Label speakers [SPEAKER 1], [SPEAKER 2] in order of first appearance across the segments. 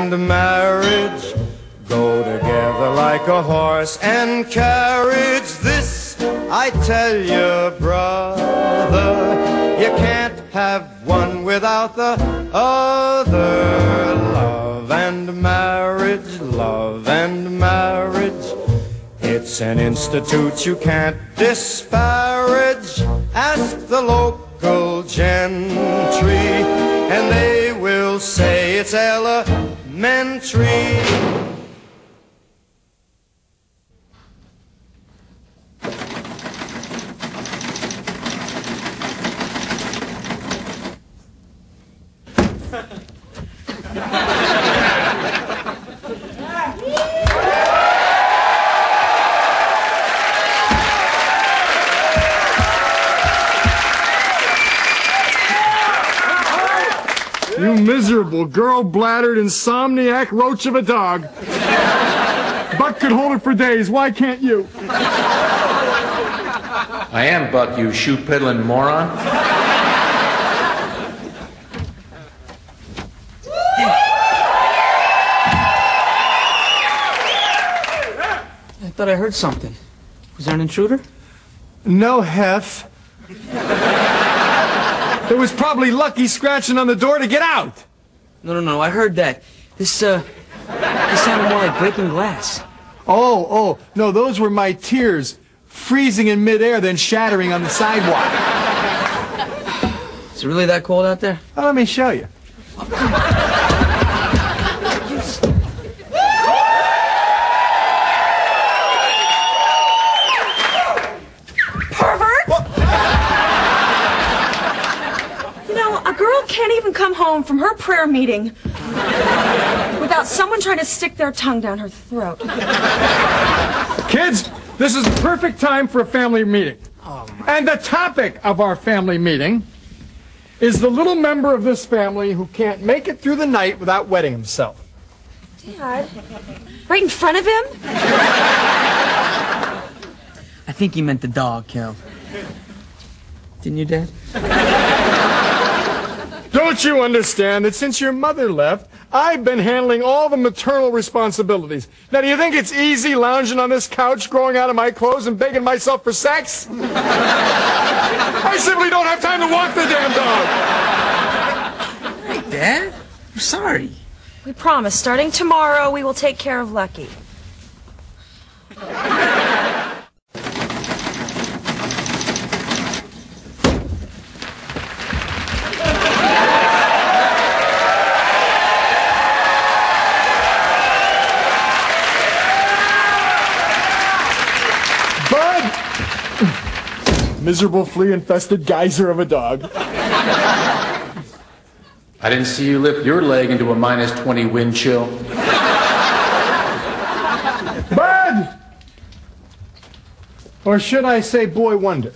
[SPEAKER 1] and marriage go together like a horse and carriage. This I tell you, brother, you can't have one without the other. Love and marriage, love and marriage, it's an institute you can't disparage. Ask the local gentry, and they will say it's elementary.
[SPEAKER 2] You miserable, girl-bladdered, insomniac roach of a dog. Buck could hold it for days. Why can't you?
[SPEAKER 3] I am Buck, you shoe-piddling moron.
[SPEAKER 4] I thought I heard something. Was there an intruder?
[SPEAKER 2] No, Hef. It was probably Lucky scratching on the door to get out.
[SPEAKER 4] No, I heard that. This sounded more like breaking glass.
[SPEAKER 2] Oh, no, those were my tears, freezing in midair, then shattering on the sidewalk.
[SPEAKER 4] Is it really that cold out there?
[SPEAKER 2] Oh, let me show you.
[SPEAKER 5] Can't even come home from her prayer meeting without someone trying to stick their tongue down her throat.
[SPEAKER 2] Kids, this is the perfect time for a family meeting. And the topic of our family meeting is the little member of this family who can't make it through the night without wetting himself.
[SPEAKER 5] Dad? Right in front of him?
[SPEAKER 4] I think he meant the dog, Kel. Didn't you, Dad?
[SPEAKER 2] Don't you understand that since your mother left, I've been handling all the maternal responsibilities? Now, do you think it's easy lounging on this couch, growing out of my clothes, and begging myself for sex? I simply don't have time to walk the damn dog.
[SPEAKER 4] Hey, Dad. I'm sorry.
[SPEAKER 5] We promise, starting tomorrow, we will take care of Lucky.
[SPEAKER 2] Miserable flea-infested geyser of a dog.
[SPEAKER 3] I didn't see you lift your leg into a -20 wind chill.
[SPEAKER 2] Bud! Or should I say boy wonder?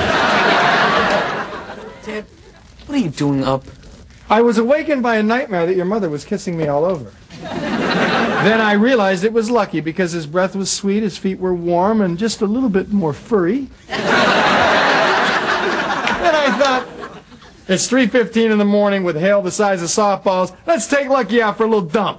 [SPEAKER 4] Dad, what are you doing up?
[SPEAKER 2] I was awakened by a nightmare that your mother was kissing me all over. Then I realized it was Lucky because his breath was sweet, his feet were warm, and just a little bit more furry. Then I thought, it's 3:15 in the morning with hail the size of softballs. Let's take Lucky out for a little dump.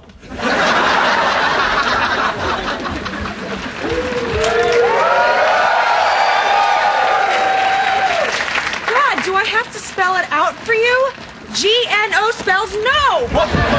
[SPEAKER 5] Dad, do I have to spell it out for you? G-N-O spells no!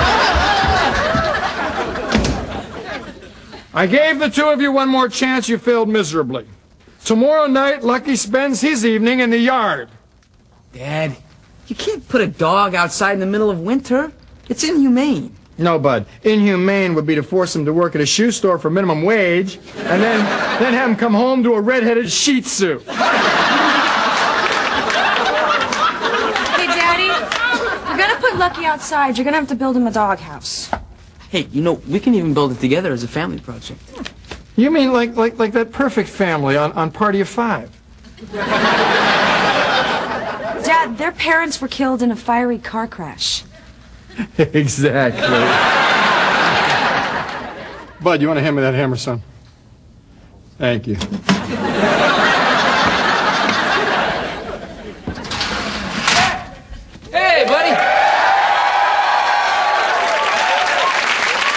[SPEAKER 2] I gave the two of you one more chance. You failed miserably. Tomorrow night, Lucky spends his evening in the yard.
[SPEAKER 4] Dad, you can't put a dog outside in the middle of winter. It's inhumane.
[SPEAKER 2] No, Bud. Inhumane would be to force him to work at a shoe store for minimum wage, and then have him come home to a red-headed Shih Tzu.
[SPEAKER 5] Hey, Daddy, if you're gonna put Lucky outside, you're gonna have to build him a doghouse.
[SPEAKER 4] Hey, you know, we can even build it together as a family project.
[SPEAKER 2] You mean like that perfect family on Party of Five?
[SPEAKER 5] Dad, their parents were killed in a fiery car crash.
[SPEAKER 2] Exactly. Bud, you want to hand me that hammer, son? Thank you.
[SPEAKER 4] Hey, buddy!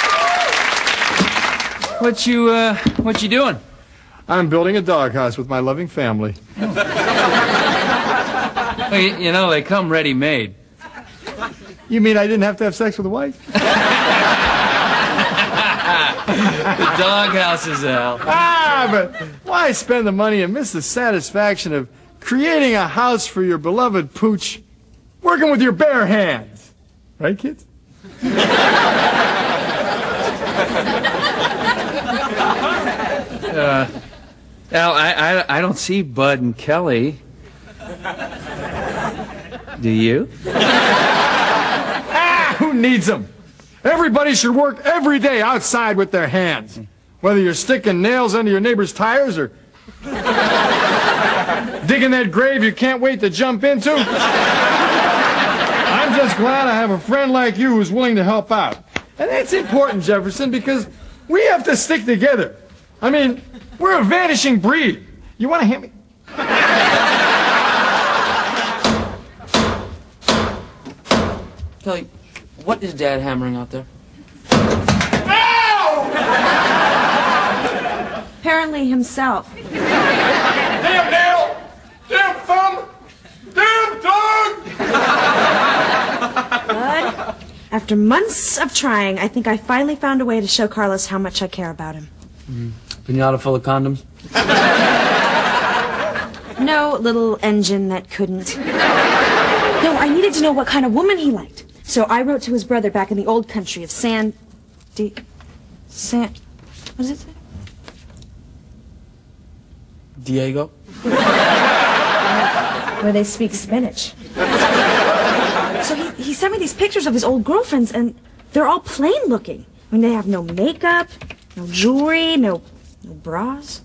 [SPEAKER 4] What you doing?
[SPEAKER 2] I'm building a doghouse with my loving family.
[SPEAKER 4] Well, you know, they come ready-made.
[SPEAKER 2] You mean I didn't have to have sex with a wife?
[SPEAKER 4] The doghouse is out.
[SPEAKER 2] But why spend the money and miss the satisfaction of creating a house for your beloved pooch, working with your bare hands? Right, kids?
[SPEAKER 4] Al, I don't see Bud and Kelly. Do you?
[SPEAKER 2] Who needs them? Everybody should work every day outside with their hands. Whether you're sticking nails under your neighbor's tires or digging that grave you can't wait to jump into. I'm just glad I have a friend like you who's willing to help out. And that's important, Jefferson, because we have to stick together. I mean, we're a vanishing breed. You want to hit me?
[SPEAKER 4] Kelly, what is Dad hammering out there?
[SPEAKER 5] Apparently himself.
[SPEAKER 2] Damn nail! Damn thumb! Damn dog!
[SPEAKER 5] Bud, after months of trying, I think I finally found a way to show Carlos how much I care about him.
[SPEAKER 4] Pinata full of condoms?
[SPEAKER 5] No little engine that couldn't. No, I needed to know what kind of woman he liked. So I wrote to his brother back in the old country of what does it say?
[SPEAKER 4] Diego?
[SPEAKER 5] Where they speak Spanish. So he sent me these pictures of his old girlfriends, and they're all plain looking. I mean, they have no makeup, no jewelry, no bras.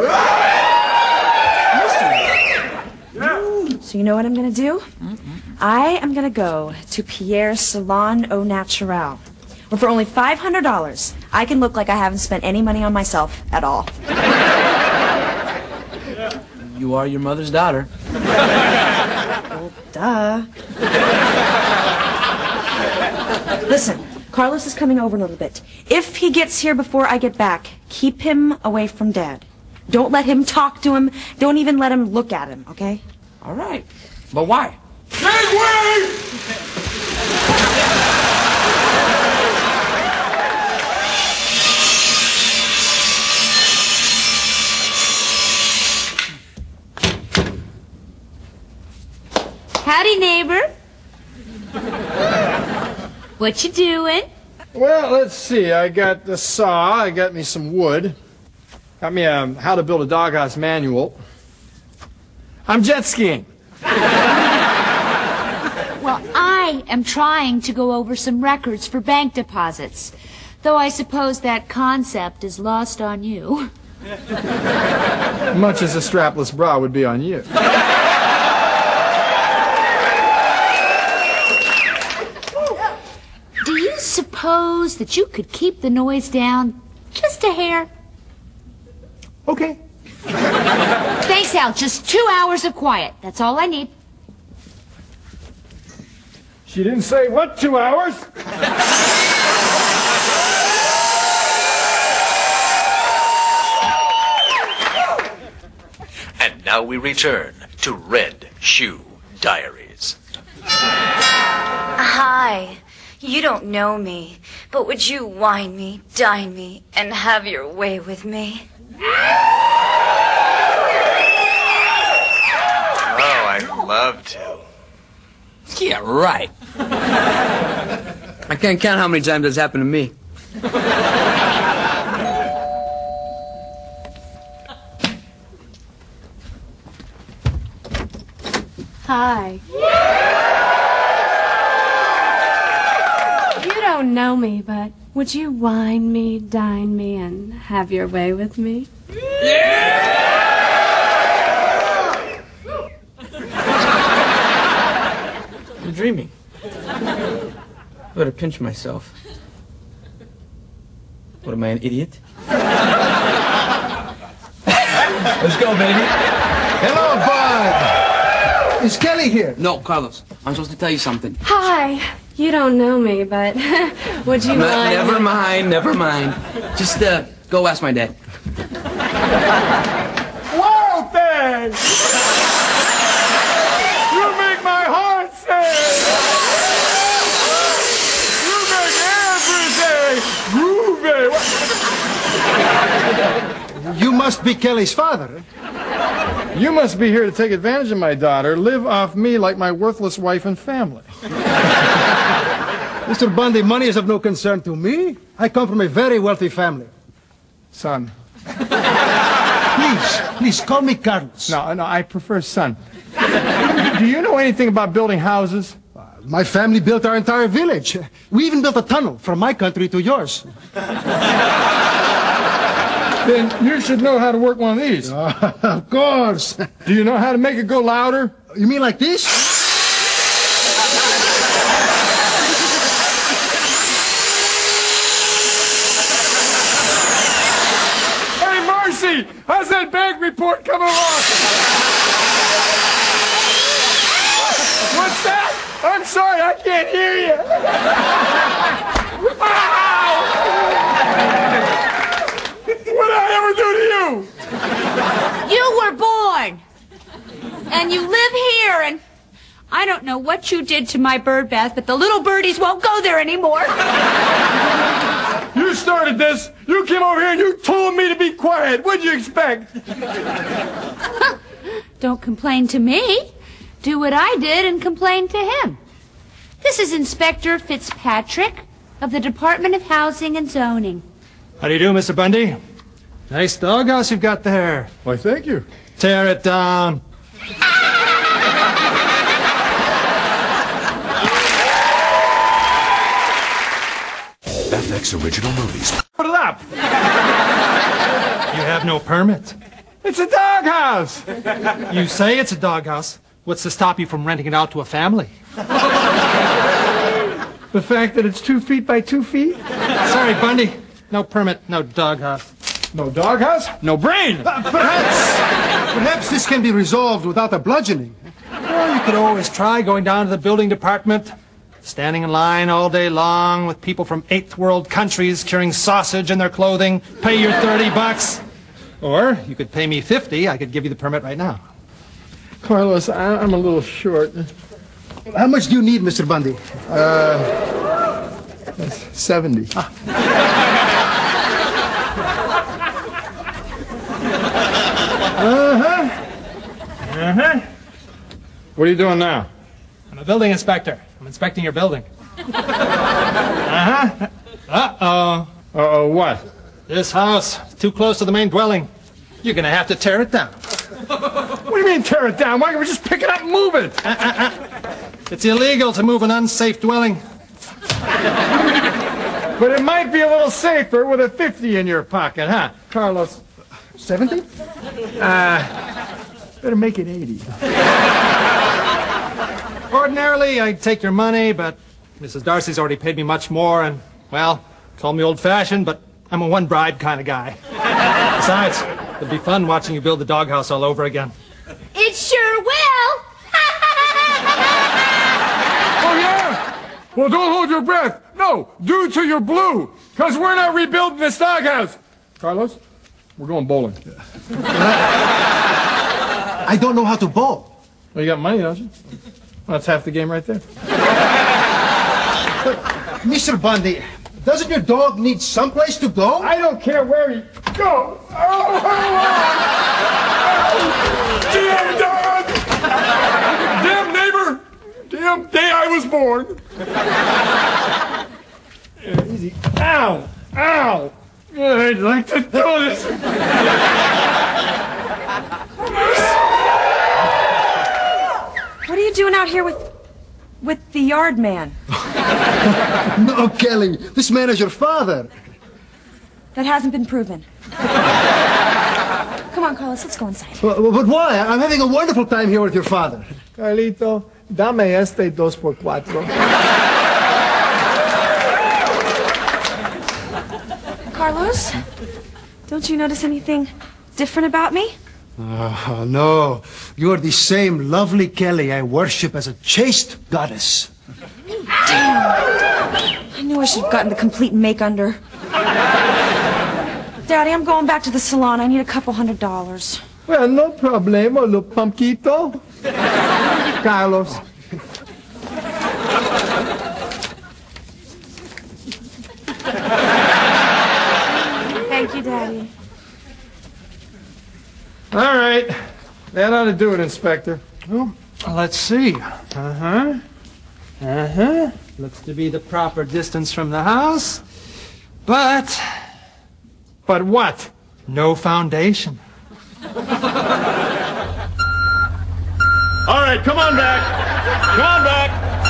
[SPEAKER 5] So you know what I'm going to do? I am going to go to Pierre's Salon Au Naturel, where for only $500, I can look like I haven't spent any money on myself at all.
[SPEAKER 4] You are your mother's daughter.
[SPEAKER 5] Well, duh. Listen, Carlos is coming over in a little bit. If he gets here before I get back, keep him away from Dad. Don't let him talk to him. Don't even let him look at him, okay?
[SPEAKER 4] All right. But why?
[SPEAKER 6] Howdy, neighbor. What you doing?
[SPEAKER 2] Well, let's see. I got the saw. I got me some wood. Got me a how to build a doghouse manual. I'm jet skiing.
[SPEAKER 6] Well, I am trying to go over some records for bank deposits, though I suppose that concept is lost on you.
[SPEAKER 2] Much as a strapless bra would be on you.
[SPEAKER 6] Do you suppose that you could keep the noise down just a hair?
[SPEAKER 2] Okay.
[SPEAKER 6] Thanks, Al. Just 2 hours of quiet. That's all I need.
[SPEAKER 2] She didn't say what, 2 hours?
[SPEAKER 7] And now we return to Red Shoe Diaries.
[SPEAKER 8] Hi. You don't know me, but would you wine me, dine me, and have your way with me?
[SPEAKER 7] Oh, I'd love to.
[SPEAKER 4] Yeah, right. I can't count how many times that's happened to me.
[SPEAKER 9] Hi. You don't know me, but would you wine me, dine me, and have your way with me?
[SPEAKER 4] I'm dreaming. I better pinch myself. What, am I, an idiot? Let's go, baby.
[SPEAKER 10] Hello, Bud. Is Kelly here?
[SPEAKER 4] No, Carlos. I'm supposed to tell you something.
[SPEAKER 9] Hi. You don't know me, but would you wine
[SPEAKER 4] Never
[SPEAKER 9] me?
[SPEAKER 4] mind, never mind. Just, Go ask my dad.
[SPEAKER 2] Wow, Dad! You make my heart sing! You make everything groovy!
[SPEAKER 10] You must be Kelly's father.
[SPEAKER 2] You must be here to take advantage of my daughter, live off me like my worthless wife and family.
[SPEAKER 10] Mr. Bundy, money is of no concern to me. I come from a very wealthy family.
[SPEAKER 2] Son.
[SPEAKER 10] Please, call me Carlos.
[SPEAKER 2] No, I prefer son. Do you know anything about building houses?
[SPEAKER 10] My family built our entire village. We even built a tunnel from my country to yours.
[SPEAKER 2] Then you should know how to work one of these.
[SPEAKER 10] Of course.
[SPEAKER 2] Do you know how to make it go louder?
[SPEAKER 10] You mean like this?
[SPEAKER 2] Hey, Marcy! How's that bank report coming along? What's that? I'm sorry, I can't hear you. What did I ever do to you?
[SPEAKER 6] You were born, and you live here, and I don't know what you did to my bird bath, but the little birdies won't go there anymore.
[SPEAKER 2] You started this. You came over here and you told me to be quiet. What'd you expect?
[SPEAKER 6] Don't complain to me. Do what I did and complain to him. This is Inspector Fitzpatrick of the Department of Housing and Zoning.
[SPEAKER 11] How do you do, Mr. Bundy? Nice doghouse you've got there.
[SPEAKER 2] Why, thank you.
[SPEAKER 11] Tear it down.
[SPEAKER 12] FX Original Movies.
[SPEAKER 2] Put it up.
[SPEAKER 11] You have no permit.
[SPEAKER 2] It's a doghouse.
[SPEAKER 11] You say it's a doghouse. What's to stop you from renting it out to a family?
[SPEAKER 2] The fact that it's 2 feet by 2 feet?
[SPEAKER 11] Sorry, Bundy. No permit, no doghouse.
[SPEAKER 2] No doghouse? No brain.
[SPEAKER 10] Perhaps this can be resolved without a bludgeoning.
[SPEAKER 11] Well, you could always try going down to the building department, standing in line all day long with people from 8th world countries carrying sausage in their clothing, pay your $30. Or you could pay me $50. I could give you the permit right now.
[SPEAKER 2] Carlos, I'm a little short.
[SPEAKER 10] How much do you need, Mr. Bundy?
[SPEAKER 2] 70. What are you doing now?
[SPEAKER 11] I'm a building inspector. I'm inspecting your building. Uh-oh.
[SPEAKER 2] Uh-oh, what?
[SPEAKER 11] This house is too close to the main dwelling. You're going to have to tear it down.
[SPEAKER 2] What do you mean tear it down? Why can't we just pick it up and move it?
[SPEAKER 11] It's illegal to move an unsafe dwelling.
[SPEAKER 2] But it might be a little safer with a 50 in your pocket, huh? Carlos.
[SPEAKER 10] 70?
[SPEAKER 2] Better make it 80.
[SPEAKER 11] Ordinarily, I'd take your money, but Mrs. Darcy's already paid me much more, and, well, call me old-fashioned, but I'm a one-bribe kind of guy. Besides, it'd be fun watching you build the doghouse all over again.
[SPEAKER 6] It sure will.
[SPEAKER 2] Oh, yeah? Well, don't hold your breath. No, due to your blue, because we're not rebuilding this doghouse. Carlos, we're going bowling.
[SPEAKER 10] I don't know how to bowl.
[SPEAKER 2] Well, you got money, don't you? Well, that's half the game right there.
[SPEAKER 10] But, Mr. Bundy, doesn't your dog need someplace to go?
[SPEAKER 2] I don't care where he goes. Oh, damn dog! Damn neighbor! Damn day I was born! Yeah, easy. Ow! Ow! I'd like to do this.
[SPEAKER 5] What are you doing out here with the yard man?
[SPEAKER 10] No, Kelly. This man is your father.
[SPEAKER 5] That hasn't been proven. Come on, Carlos, let's go inside.
[SPEAKER 10] But why? I'm having a wonderful time here with your father.
[SPEAKER 2] Carlito, dame este 2x4.
[SPEAKER 5] Carlos, don't you notice anything different about me?
[SPEAKER 10] Oh, no. You're the same lovely Kelly I worship as a chaste goddess.
[SPEAKER 5] Damn. I knew I should have gotten the complete make-under. Daddy, I'm going back to the salon. I need a couple $100.
[SPEAKER 2] Well, no problemo, lo pumpquito. Carlos.
[SPEAKER 5] Thank you, Daddy.
[SPEAKER 2] All right. That ought to do it, Inspector.
[SPEAKER 11] Well, let's see. Looks to be the proper distance from the house. But
[SPEAKER 2] what?
[SPEAKER 11] No foundation.
[SPEAKER 12] All right, come on back. Come on back.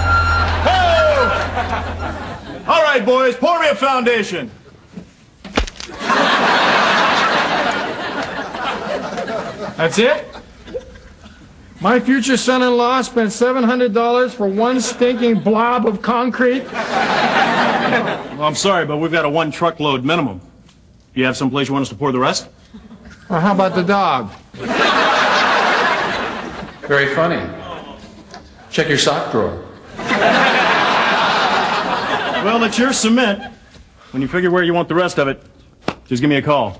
[SPEAKER 12] Ho! All right, boys, pour me a foundation.
[SPEAKER 2] That's it? My future son-in-law spent $700 for one stinking blob of concrete?
[SPEAKER 12] Well, I'm sorry, but we've got a 1 truckload minimum. You have someplace you want us to pour the rest?
[SPEAKER 2] Or how about the dog?
[SPEAKER 3] Very funny. Check your sock drawer.
[SPEAKER 12] Well, it's your cement. When you figure where you want the rest of it, just give me a call.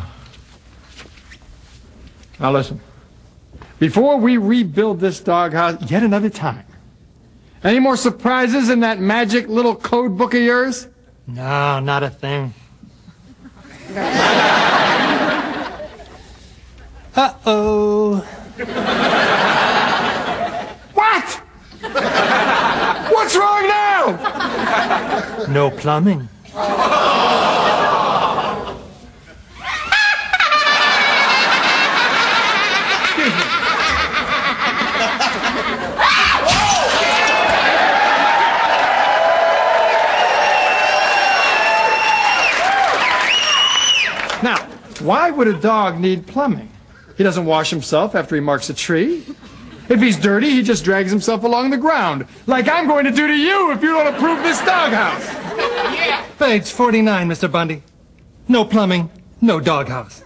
[SPEAKER 2] Now listen. Before we rebuild this doghouse yet another time, any more surprises in that magic little code book of yours?
[SPEAKER 11] No, not a thing. Uh-oh.
[SPEAKER 2] What? What's wrong now?
[SPEAKER 11] No plumbing.
[SPEAKER 2] Now, why would a dog need plumbing? He doesn't wash himself after he marks a tree. If he's dirty, he just drags himself along the ground, like I'm going to do to you if you don't approve this doghouse.
[SPEAKER 11] Page 49, Mr. Bundy. No plumbing, no doghouse.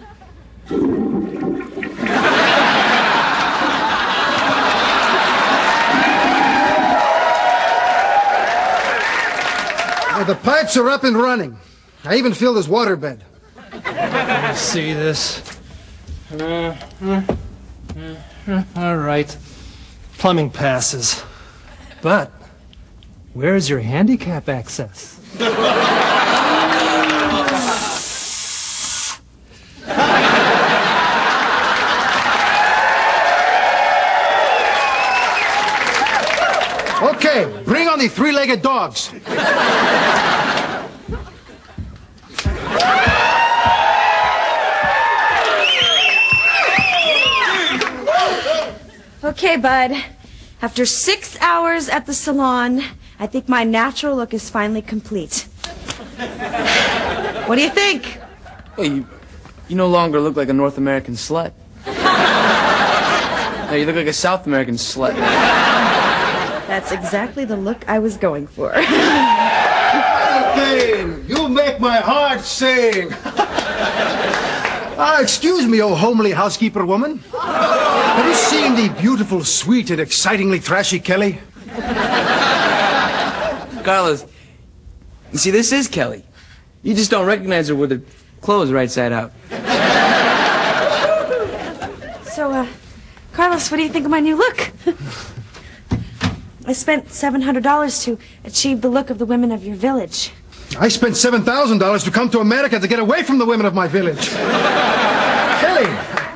[SPEAKER 10] Well, the pipes are up and running. I even filled his waterbed.
[SPEAKER 11] Let's see this. All right. Plumbing passes. But where's your handicap access?
[SPEAKER 10] Okay, bring on the three-legged dogs.
[SPEAKER 5] Okay, bud. After 6 hours at the salon, I think my natural look is finally complete. What do you think?
[SPEAKER 4] Well, you no longer look like a North American slut. No, you look like a South American slut.
[SPEAKER 5] That's exactly the look I was going for.
[SPEAKER 10] Pain, you make my heart sing. Excuse me, oh homely housekeeper woman. Have you seen the beautiful, sweet, and excitingly trashy Kelly?
[SPEAKER 4] Carlos, you see, this is Kelly. You just don't recognize her with her clothes right side out.
[SPEAKER 5] So, Carlos, what do you think of my new look? I spent $700 to achieve the look of the women of your village.
[SPEAKER 10] I spent $7,000 to come to America to get away from the women of my village. Kelly,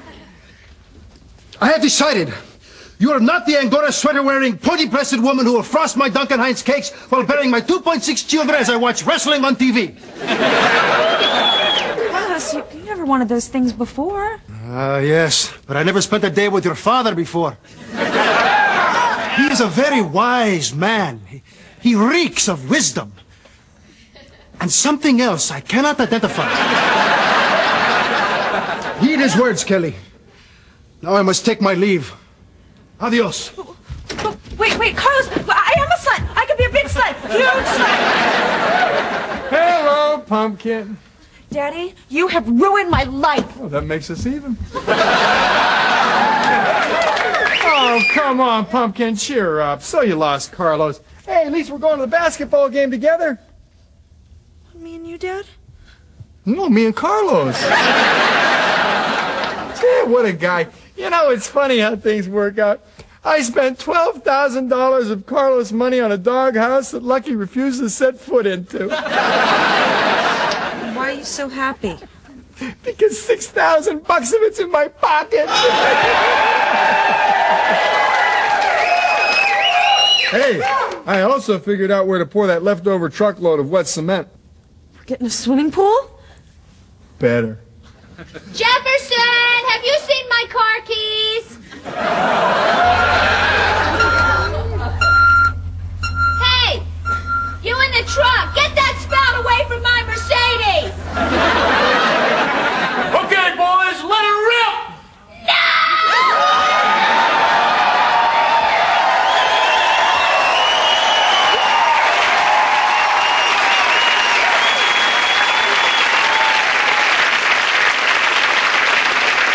[SPEAKER 10] I have decided you are not the Angora sweater-wearing, pony-breasted woman who will frost my Duncan Hines cakes while bearing my 2.6 children as I watch wrestling on TV.
[SPEAKER 5] Carlos, you never wanted those things before.
[SPEAKER 10] Yes, but I never spent a day with your father before. He is a very wise man. He reeks of wisdom. And something else I cannot identify. Heed his words, Kelly. Now I must take my leave. Adios.
[SPEAKER 5] Wait, Carlos, I am a slut. I could be a big slut, huge slut.
[SPEAKER 2] Hello, pumpkin.
[SPEAKER 5] Daddy, you have ruined my life.
[SPEAKER 2] Well, that makes us even. Oh, come on, pumpkin, cheer up. So you lost Carlos. Hey, at least we're going to the basketball game together.
[SPEAKER 5] Me and you, Dad?
[SPEAKER 2] No, me and Carlos. Yeah, what a guy. You know, it's funny how things work out. I spent $12,000 of Carlos' money on a doghouse that Lucky refused to set foot into.
[SPEAKER 5] Why are you so happy?
[SPEAKER 2] Because $6,000 of it's in my pocket. Hey, I also figured out where to pour that leftover truckload of wet cement.
[SPEAKER 5] We're getting a swimming pool?
[SPEAKER 2] Better.
[SPEAKER 6] Jefferson, have you seen my car keys?